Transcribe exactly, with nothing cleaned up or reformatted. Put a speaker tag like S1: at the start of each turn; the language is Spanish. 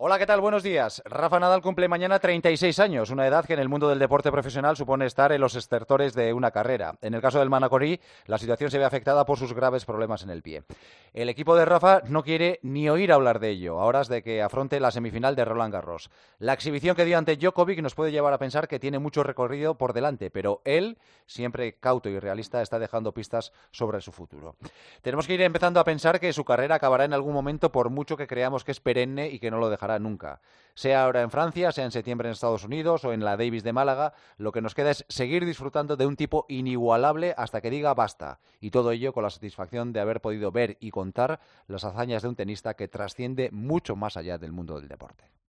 S1: Hola, ¿qué tal? Buenos días. Rafa Nadal cumple mañana treinta y seis años, una edad que en el mundo del deporte profesional supone estar en los estertores de una carrera. En el caso del manacorí, la situación se ve afectada por sus graves problemas en el pie. El equipo de Rafa no quiere ni oír hablar de ello, a horas de que afronte la semifinal de Roland Garros. La exhibición que dio ante Djokovic nos puede llevar a pensar que tiene mucho recorrido por delante, pero él, siempre cauto y realista, está dejando pistas sobre su futuro. Tenemos que ir empezando a pensar que su carrera acabará en algún momento, por mucho que creamos que es perenne y que no lo dejará nunca. Sea ahora en Francia, sea en septiembre en Estados Unidos o en la Davis de Málaga, lo que nos queda es seguir disfrutando de un tipo inigualable hasta que diga basta. Y todo ello con la satisfacción de haber podido ver y contar las hazañas de un tenista que trasciende mucho más allá del mundo del deporte.